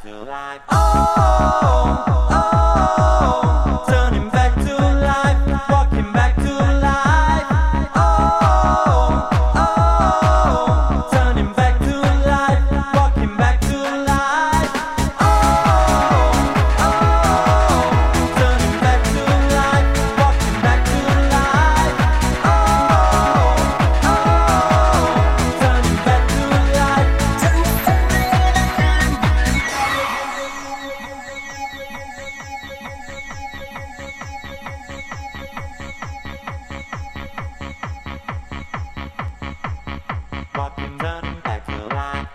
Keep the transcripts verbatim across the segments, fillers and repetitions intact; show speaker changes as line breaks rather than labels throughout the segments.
to life. Oh, oh, turning back to life, walking back to life. Oh, oh, turning back to life, walking back to life. Oh, oh, turning back to life, walking back to life. Oh, oh, turning back to life. Walking, turning back to life.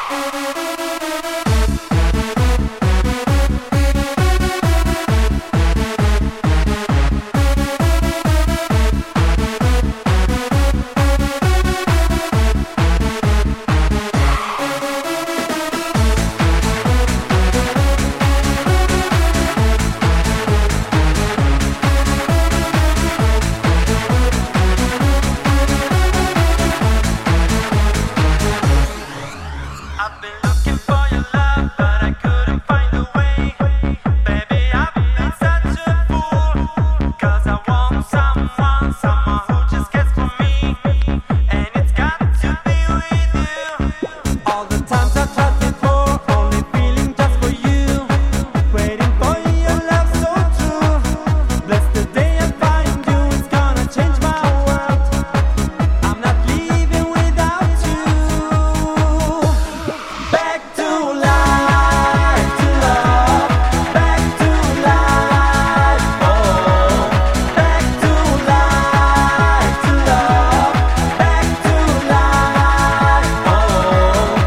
I've been looking for your love, but I couldn't find a way. Baby, I've been such a fool, 'cause I want someone, someone who just cares for me, and it's got to be with you. All the times I tried before, only feeling just for you, waiting for your love so true. Bless the day I find you, it's gonna change my world. I'm not leaving without you. Back to life, to love, back to life, oh. Back to life, to love, back to life, oh.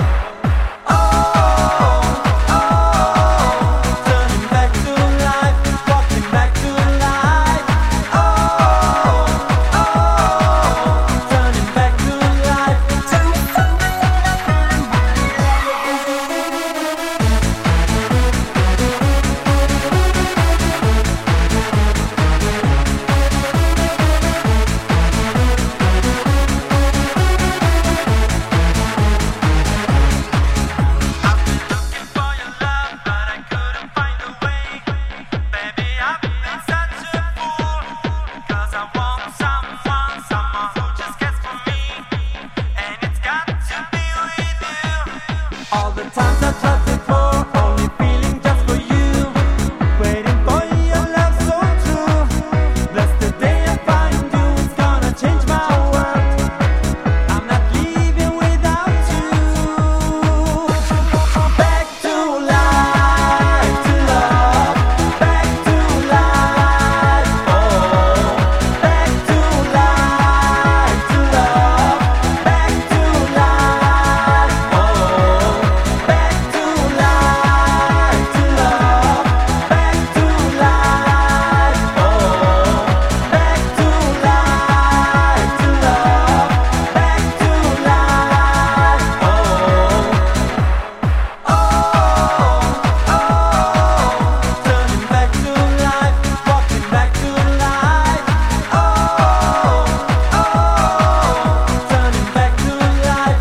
Oh, oh, turning back to life, walking back to life. Oh, oh, turning back to life. I've been looking for your love, but I couldn't find a way. Baby, I've been such a fool, 'cause I want someone, someone who just cares for me, and it's got to be with you. All the times I tried before, only feeling just for you, waiting for your love so true. Bless the day I find you, it's gonna change my world. I'm not leaving without you. Back to life, to love, back to life, oh. Back to life, to love, back to life, oh. Back to life, to love, back to life, oh. Back to life, to love, back to life, oh. Oh, oh, turning back to life, walking back to life. Oh, oh, turning back to life.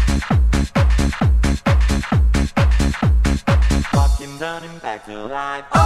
Walking, turning back to life.